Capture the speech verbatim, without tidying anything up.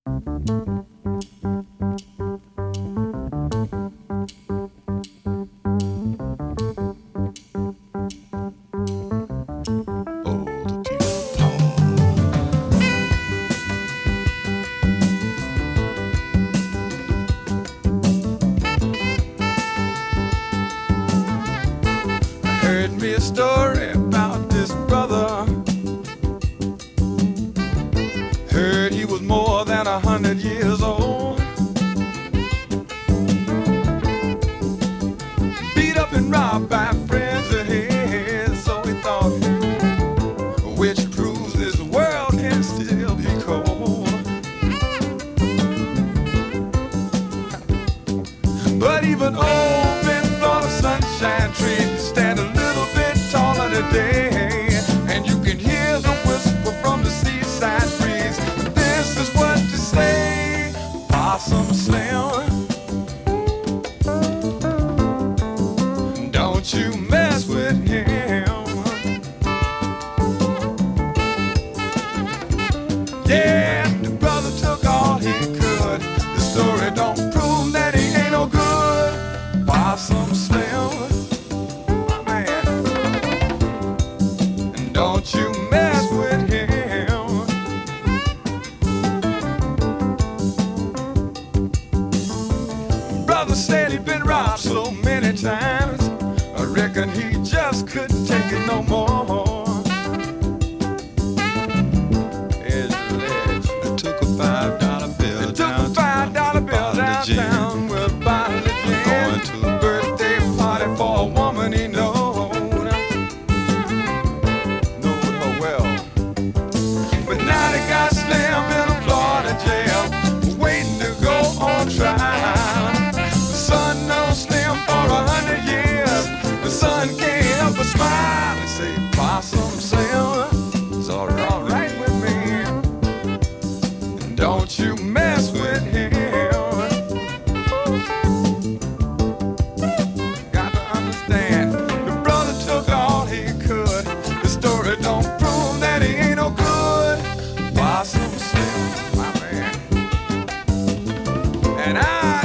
Heard me a story about this brother. Heard he was more than a hundred years old. Beat up and robbed by friends of his, so he thought, which proves this world can still be cold. But even old Ben Florida sunshine trees stand a little bit taller today, and you can hear the whisper from the seaside breeze. This is what to say, Possum Slim, don't you mess with him. Yeah, the brother took all he could. The story don't prove that he ain't no good. Possum Slim, don't you mess with him. Brother said he'd been robbed so many times, I reckon he just couldn't take it no more. Here's the ledge. I took a five dollar bill It down took a five dollar bill downtown with a bottle of gin. Going to a birthday party for a woman he knows. Got slammed in a Florida jail, waiting to go on trial. The sun known Slim for a hundred years. The sun can't help but smile and say, Possum Slim, it's all right with me. And don't you mess with him. Got to understand, the brother took all he could. The story don't prove that he ain't no good. Possum Slim, my man. And I